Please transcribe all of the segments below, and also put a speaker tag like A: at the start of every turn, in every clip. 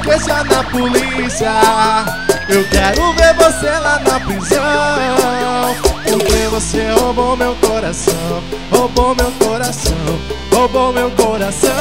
A: queixa na polícia. Eu quero ver você lá na prisão, porque você roubou meu coração, roubou meu coração, roubou meu coração.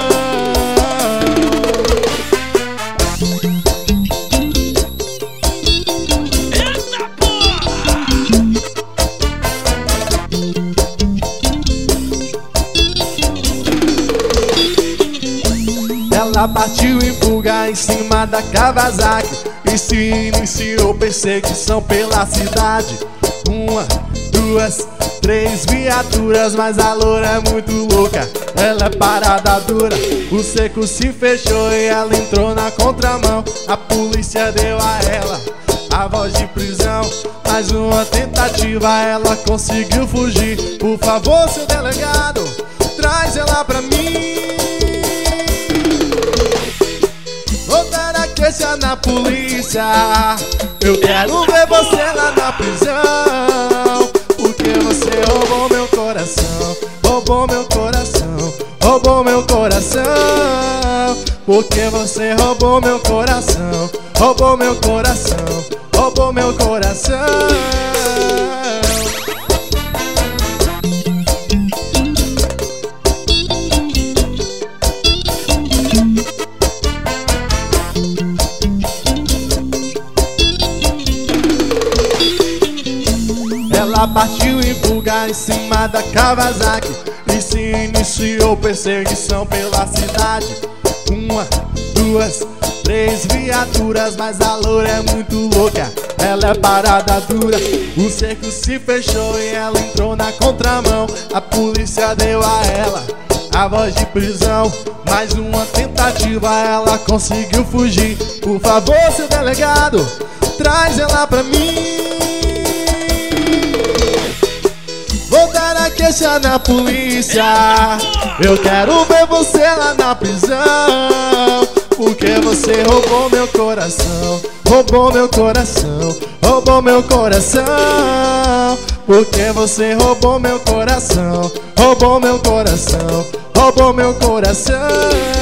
A: Ela partiu em fuga em cima da Kawasaki e se iniciou perseguição pela cidade. 1, 2, 3 viaturas, mas a loura é muito louca, ela é parada dura. O cerco se fechou e ela entrou na contramão. A polícia deu a ela a voz de prisão. Mais uma tentativa, ela conseguiu fugir. Por favor, seu delegado, traz ela pra mim. Vou dar a queixa na polícia. Eu quero ver você lá na prisão, porque você roubou meu coração, roubou meu coração, roubou meu coração. Porque você roubou meu coração, roubou meu coração, roubou meu coração. Ela partiu em fuga em cima da Kawasaki e se iniciou perseguição pela cidade. 1, 2, 3 viaturas, mas a loura é muito louca, ela é parada dura. O cerco se fechou e ela entrou na contramão. A polícia deu a ela a voz de prisão. Mais uma tentativa, ela conseguiu fugir. Por favor, seu delegado, traz ela pra mim. Vou dar a queixa na polícia. Eu quero ver você lá na prisão, porque você roubou meu coração, roubou meu coração, roubou meu coração. Porque você roubou meu coração, roubou meu coração, roubou meu coração.